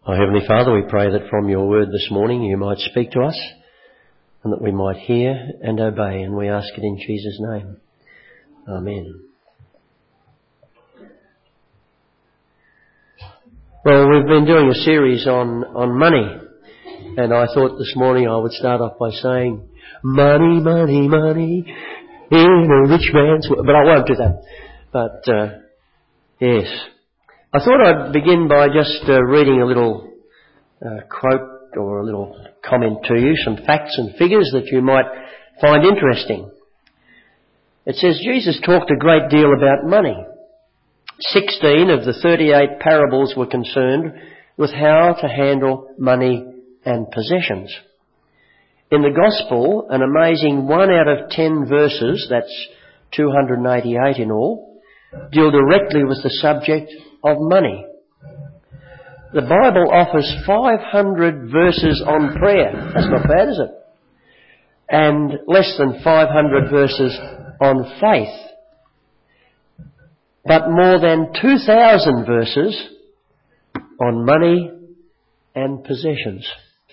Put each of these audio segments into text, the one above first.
Our Heavenly Father, we pray that from your word this morning you might speak to us and that we might hear and obey, and we ask it in Jesus' name. Amen. Well, we've been doing a series on money, and I thought this morning I would start off by saying, money, money, money, in a rich man's world. But I won't do that. But, yes. I thought I'd begin by just reading a little quote or a little comment to you, some facts and figures that you might find interesting. It says Jesus talked a great deal about money. 16 of the 38 parables were concerned with how to handle money and possessions. In the Gospel, an amazing 1 out of 10 verses, that's 288 in all, deal directly with the subject of money. The Bible offers 500 verses on prayer. That's not bad, is it? And less than 500 verses on faith. But more than 2,000 verses on money and possessions.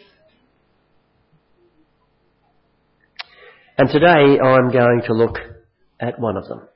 And today I'm going to look at one of them.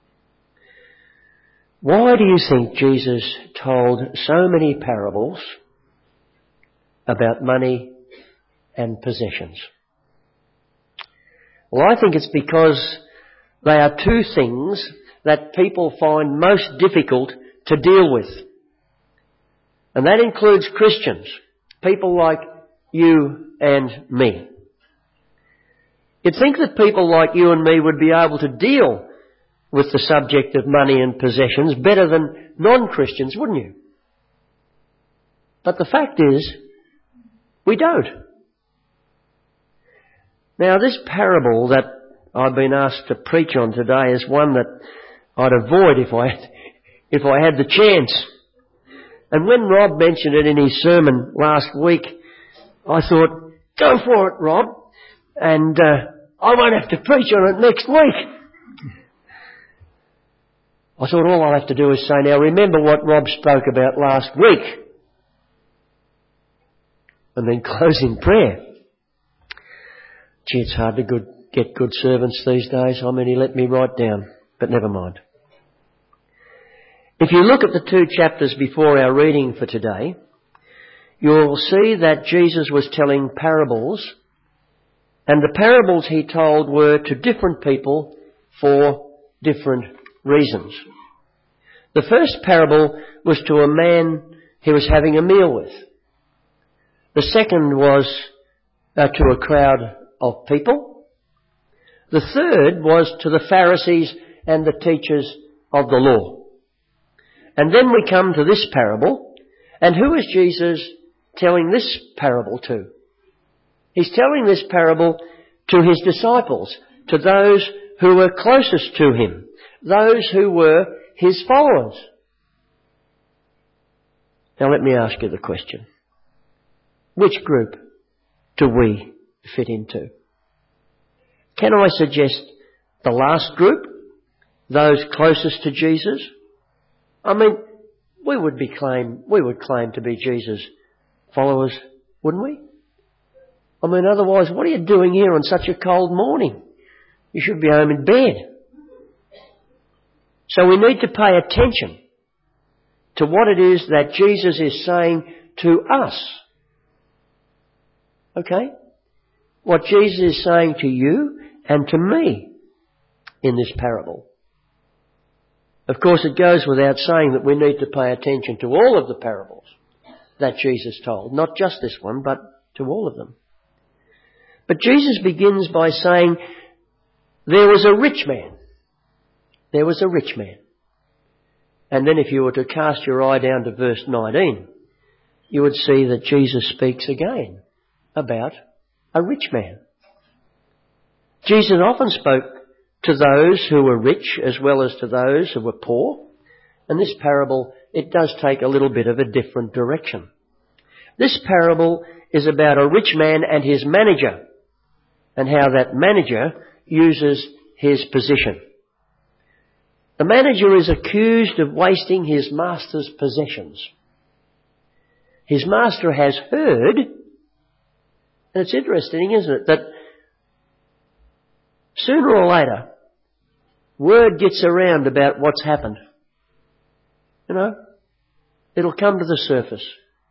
Why do you think Jesus told so many parables about money and possessions? Well, I think it's because they are two things that people find most difficult to deal with. And that includes Christians, people like you and me. You'd think that people like you and me would be able to deal with the subject of money and possessions better than non-Christians, wouldn't you? But the fact is, we don't. Now, this parable that I've been asked to preach on today is one that I'd avoid if I had the chance. And when Rob mentioned it in his sermon last week, I thought, go for it, Rob, and I won't have to preach on it next week. I thought all I'll have to do is say, now remember what Rob spoke about last week. And then close in prayer. Gee, it's hard to get good servants these days. How many let me write down? But never mind. If you look at the 2 chapters before our reading for today, you'll see that Jesus was telling parables, and the parables he told were to different people for different reasons. The first parable was to a man he was having a meal with. The second was to a crowd of people. The third was to the Pharisees and the teachers of the law. And then we come to this parable, and who is Jesus telling this parable to? He's telling this parable to his disciples, to those who were closest to him, those who were his followers. Now let me ask you the question. Which group do we fit into? Can I suggest the last group? Those closest to Jesus? I mean, we would claim to be Jesus' followers, wouldn't we? I mean, otherwise, what are you doing here on such a cold morning? You should be home in bed. So we need to pay attention to what it is that Jesus is saying to us. Okay? What Jesus is saying to you and to me in this parable. Of course, it goes without saying that we need to pay attention to all of the parables that Jesus told. Not just this one, but to all of them. But Jesus begins by saying, there was a rich man. There was a rich man. And then if you were to cast your eye down to verse 19, you would see that Jesus speaks again about a rich man. Jesus often spoke to those who were rich as well as to those who were poor. And this parable, it does take a little bit of a different direction. This parable is about a rich man and his manager, and how that manager uses his position. The manager is accused of wasting his master's possessions. His master has heard, and it's interesting, isn't it, that sooner or later, word gets around about what's happened. You know, it'll come to the surface.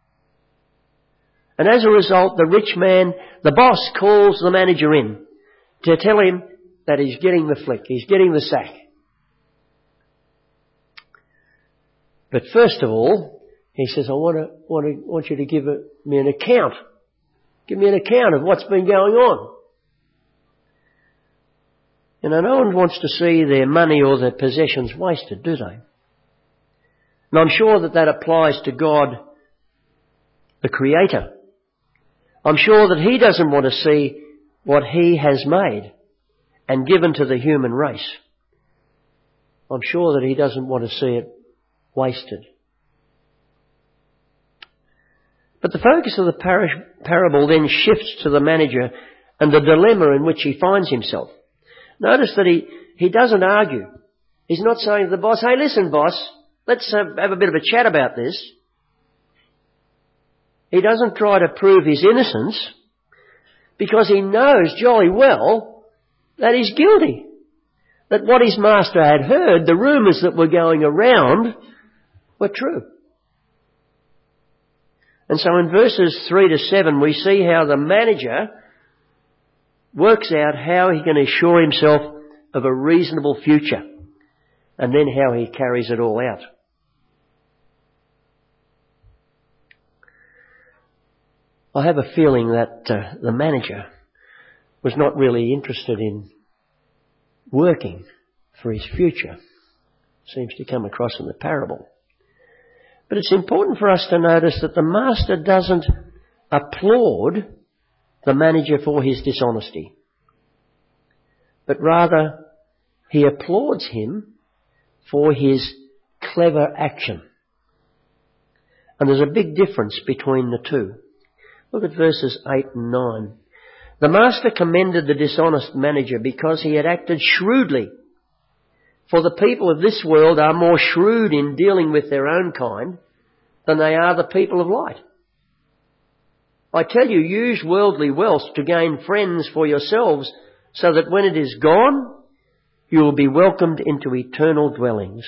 And as a result, the rich man, the boss, calls the manager in to tell him that he's getting the flick, he's getting the sack. But first of all, he says, I want you to give me an account. Give me an account of what's been going on. You know, no one wants to see their money or their possessions wasted, do they? And I'm sure that applies to God, the Creator. I'm sure that He doesn't want to see what He has made and given to the human race. I'm sure that He doesn't want to see it wasted. But the focus of the parable then shifts to the manager and the dilemma in which he finds himself. Notice that he doesn't argue. He's not saying to the boss, hey, listen, boss, let's have a bit of a chat about this. He doesn't try to prove his innocence because he knows jolly well that he's guilty. That what his master had heard, the rumours that were going around, were true. And so in verses 3 to 7 we see how the manager works out how he can assure himself of a reasonable future, and then how he carries it all out. I have a feeling that the manager was not really interested in working for his future. Seems to come across in the parable. But it's important for us to notice that the master doesn't applaud the manager for his dishonesty, but rather he applauds him for his clever action. And there's a big difference between the two. Look at verses 8 and 9. The master commended the dishonest manager because he had acted shrewdly. For the people of this world are more shrewd in dealing with their own kind than they are the people of light. I tell you, use worldly wealth to gain friends for yourselves, so that when it is gone, you will be welcomed into eternal dwellings.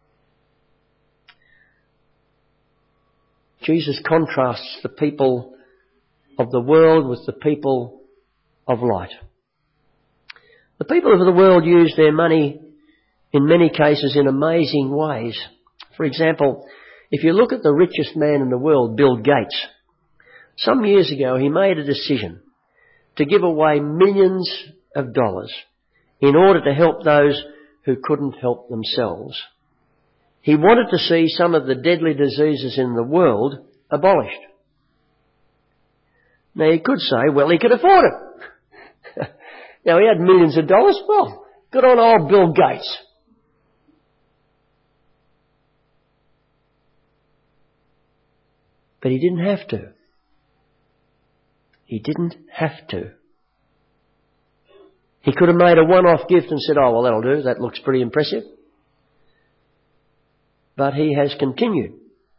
Jesus contrasts the people of the world with the people of light. The people of the world use their money in many cases in amazing ways. For example, if you look at the richest man in the world, Bill Gates, some years ago he made a decision to give away millions of dollars in order to help those who couldn't help themselves. He wanted to see some of the deadly diseases in the world abolished. Now you could say, well, he could afford it. Now he had millions of dollars. Well, good on old Bill Gates. But he didn't have to. He didn't have to. He could have made a one-off gift and said, oh, well, that'll do. That looks pretty impressive. But he has continued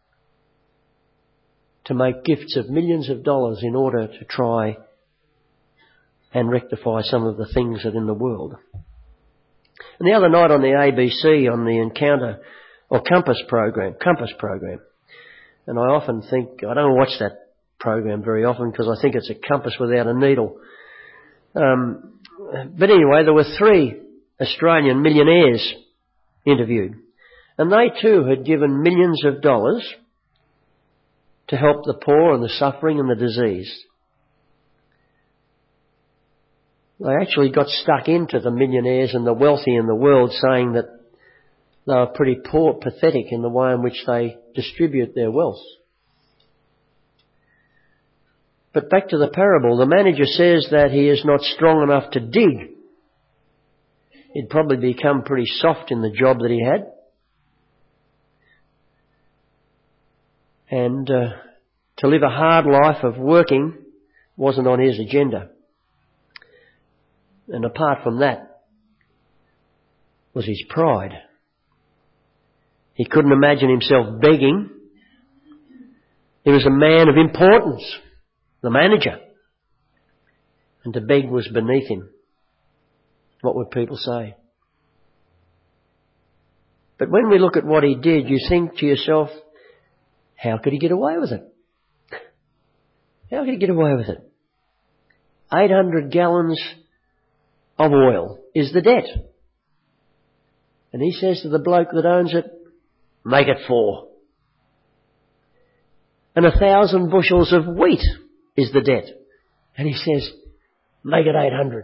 to make gifts of millions of dollars in order to try and rectify some of the things that are in the world. And the other night on the ABC, on the Encounter or Compass program, and I often think, I don't watch that program very often because I think it's a compass without a needle. But anyway, there were 3 Australian millionaires interviewed, and they too had given millions of dollars to help the poor and the suffering and the diseased. They actually got stuck into the millionaires and the wealthy in the world, saying that they were pretty poor, pathetic in the way in which they distribute their wealth. But back to the parable, the manager says that he is not strong enough to dig. He'd probably become pretty soft in the job that he had. And to live a hard life of working wasn't on his agenda. And apart from that was his pride. He couldn't imagine himself begging He was a man of importance, the manager. And to beg was beneath him. What would people say? But when we look at what he did, you think to yourself, how could he get away with it? How could he get away with it? 800 gallons of oil is the debt. And he says to the bloke that owns it, make it 4. And 1,000 bushels of wheat is the debt. And he says, make it 800.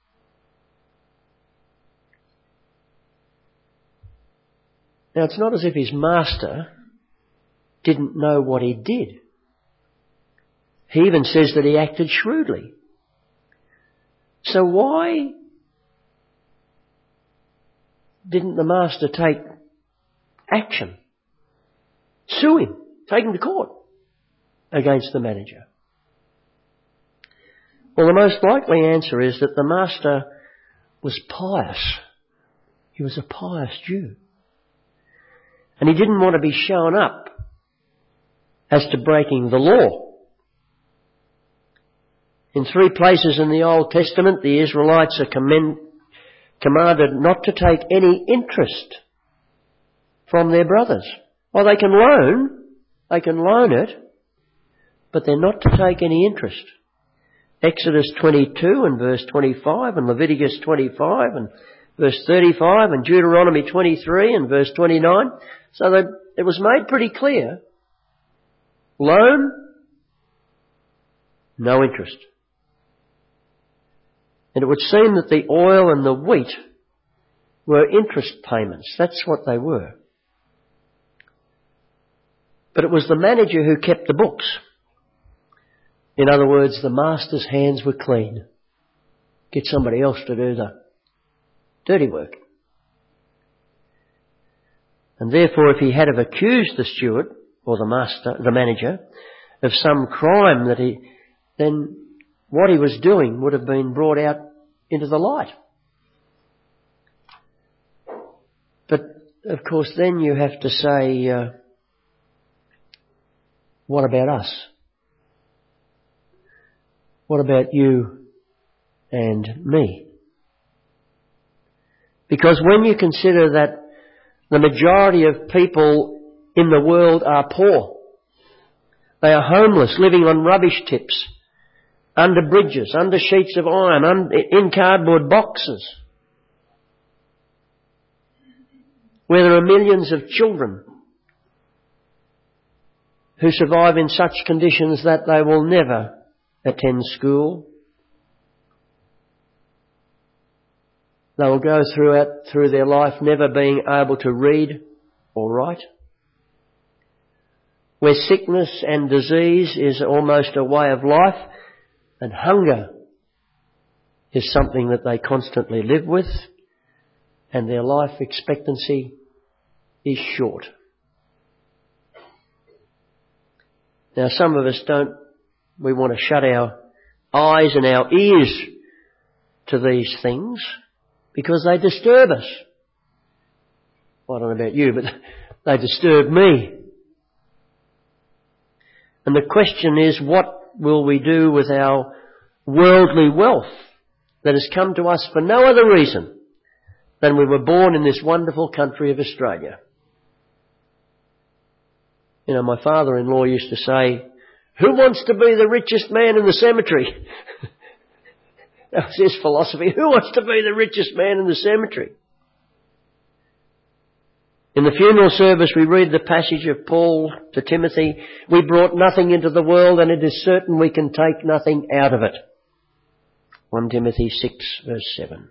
Now it's not as if his master didn't know what he did. He even says that he acted shrewdly. So why didn't the master take action? Sue him, take him to court against the manager. Well, the most likely answer is that the master was pious. He was a pious Jew. And he didn't want to be shown up as to breaking the law. In 3 places in the Old Testament, the Israelites are commanded not to take any interest from their brothers. Well, they can loan it, but they're not to take any interest. Exodus 22 and verse 25 and Leviticus 25 and verse 35 and Deuteronomy 23 and verse 29. So that it was made pretty clear. Loan, no interest. And it would seem that the oil and the wheat were interest payments. That's what they were. But it was the manager who kept the books. In other words, the master's hands were clean. Get somebody else to do the dirty work. And therefore, if he had have accused the steward or the manager of some crime then what he was doing would have been brought out into the light. But of course, then you have to say, what about us? What about you and me? Because when you consider that the majority of people in the world are poor, they are homeless, living on rubbish tips, under bridges, under sheets of iron, in cardboard boxes, where there are millions of children who survive in such conditions that they will never attend school. They will go through their life never being able to read or write. Where sickness and disease is almost a way of life, and hunger is something that they constantly live with, and their life expectancy is short. Now some of us we want to shut our eyes and our ears to these things because they disturb us. Well, I don't know about you, but they disturb me. And the question is, what will we do with our worldly wealth that has come to us for no other reason than we were born in this wonderful country of Australia? You know, my father-in-law used to say, who wants to be the richest man in the cemetery? That was his philosophy. Who wants to be the richest man in the cemetery? In the funeral service we read the passage of Paul to Timothy, we brought nothing into the world and it is certain we can take nothing out of it. 1 Timothy 6 verse 7.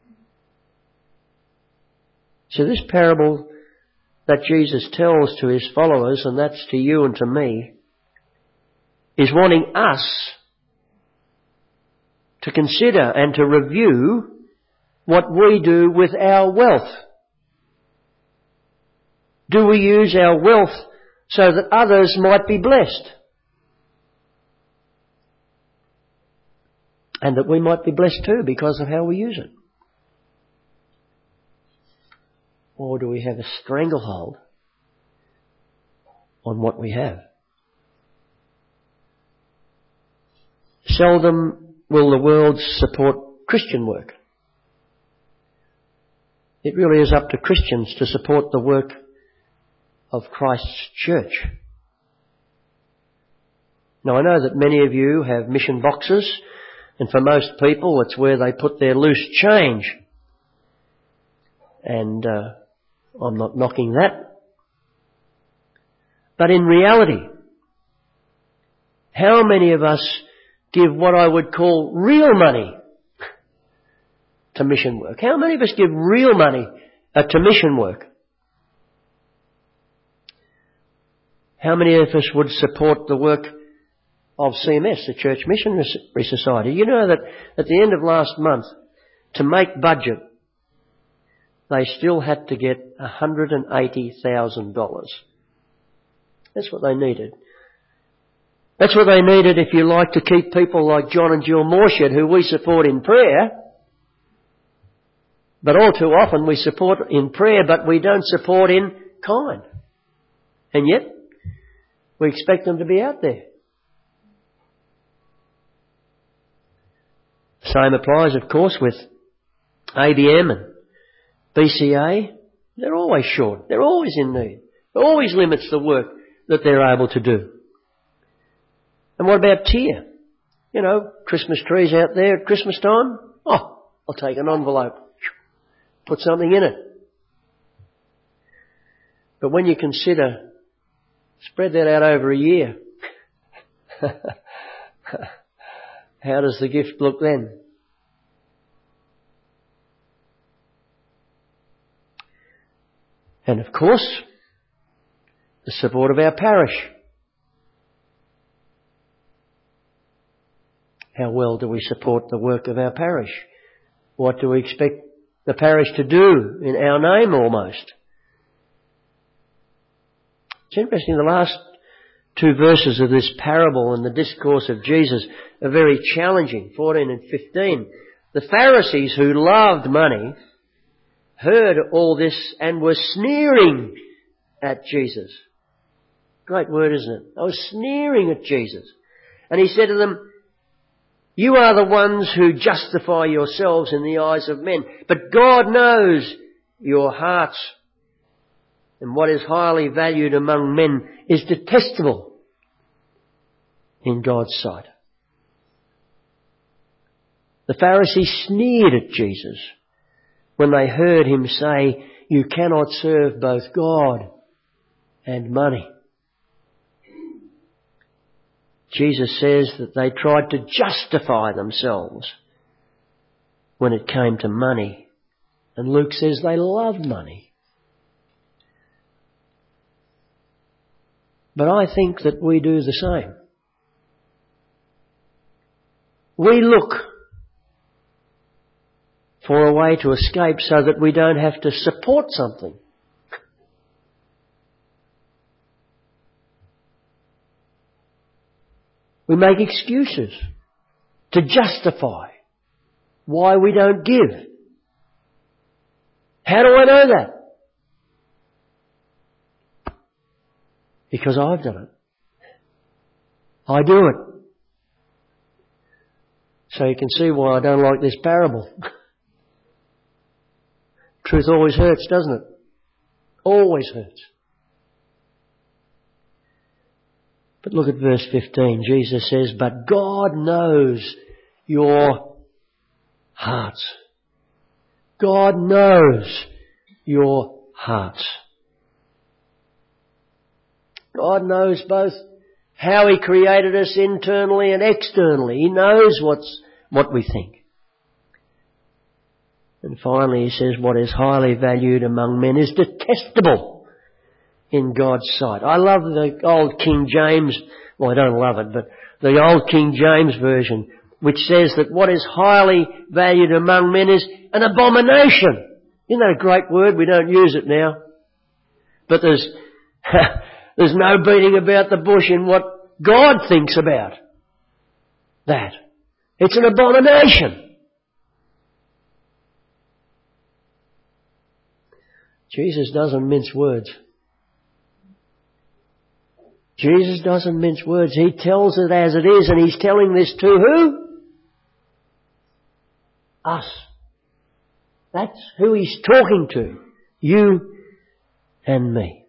So this parable that Jesus tells to his followers, and that's to you and to me, is wanting us to consider and to review what we do with our wealth. Do we use our wealth so that others might be blessed? And that we might be blessed too because of how we use it? Or do we have a stranglehold on what we have? seldom will the world support Christian work. It really is up to Christians to support the work of Christ's church. Now, I know that many of you have mission boxes, and for most people it's where they put their loose change. And I'm not knocking that. But in reality, how many of us give what I would call real money to mission work? How many of us give real money to mission work? How many of us would support the work of CMS, the Church Missionary Society? You know that at the end of last month, to make budget, they still had to get $180,000. That's what they needed. That's what they needed, if you like, to keep people like John and Jill Morshed, who we support in prayer. But all too often we support in prayer, but we don't support in kind. And yet, we expect them to be out there. Same applies, of course, with ABM and BCA. They're always short. They're always in need. It always limits the work that they're able to do. And what about TIA? You know, Christmas trees out there at Christmas time? Oh, I'll take an envelope. Put something in it. But when you consider, spread that out over a year. How does the gift look then? And of course, the support of our parish. How well do we support the work of our parish? What do we expect the parish to do in our name almost? It's interesting, the last two verses of this parable and the discourse of Jesus are very challenging, 14 and 15. The Pharisees, who loved money, heard all this and were sneering at Jesus. Great word, isn't it? They were sneering at Jesus. And he said to them, "You are the ones who justify yourselves in the eyes of men, but God knows your hearts. And what is highly valued among men is detestable in God's sight." The Pharisees sneered at Jesus when they heard him say, "You cannot serve both God and money." Jesus says that they tried to justify themselves when it came to money. And Luke says they loved money. But I think that we do the same. We look for a way to escape so that we don't have to support something. We make excuses to justify why we don't give. How do I know that? Because I've done it. I do it. So you can see why I don't like this parable. Truth always hurts, doesn't it? Always hurts. But look at verse 15. Jesus says, "But God knows your hearts." God knows your hearts. God knows both how He created us internally and externally. He knows what we think. And finally He says, "What is highly valued among men is detestable in God's sight." I love the old King James, well, I don't love it, but the old King James version, which says that what is highly valued among men is an abomination. Isn't that a great word? We don't use it now. But there's no beating about the bush in what God thinks about that. It's an abomination. Jesus doesn't mince words. Jesus doesn't mince words. He tells it as it is, and He's telling this to who? Us. That's who He's talking to. You and me.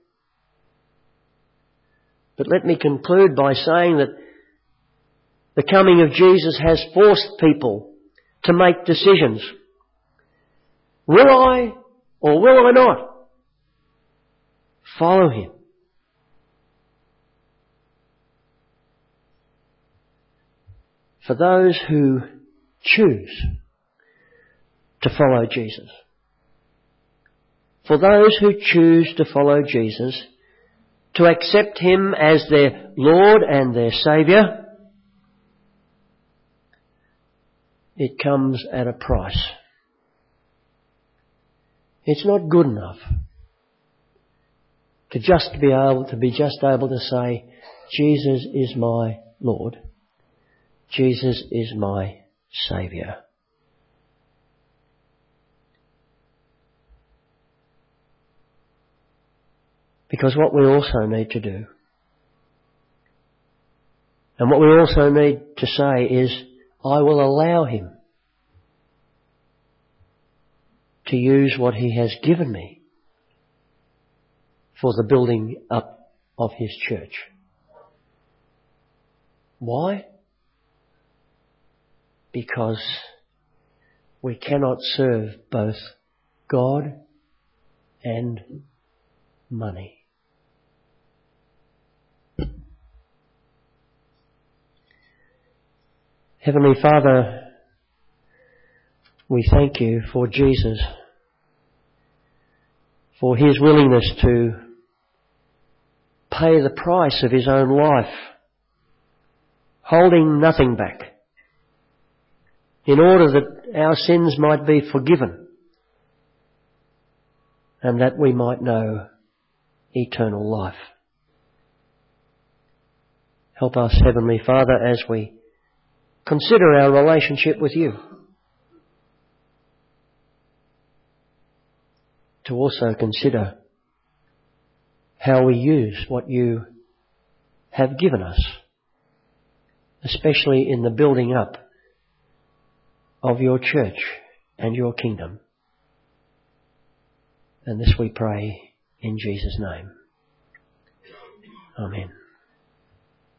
But let me conclude by saying that the coming of Jesus has forced people to make decisions. Will I or will I not follow Him? For those who choose to follow Jesus, for those who choose to follow Jesus, to accept Him as their Lord and their Saviour, it comes at a price. It's not good enough to just be able to say, Jesus is my Lord. Jesus is my Saviour. Because what we also need to do, and what we also need to say is, I will allow Him to use what He has given me for the building up of His church. Why? Because we cannot serve both God and money. Heavenly Father, we thank You for Jesus, for His willingness to pay the price of His own life, holding nothing back, in order that our sins might be forgiven and that we might know eternal life. Help us, Heavenly Father, as we consider our relationship with You, to also consider how we use what You have given us, especially in the building up of Your church and Your kingdom. And this we pray in Jesus' name. Amen.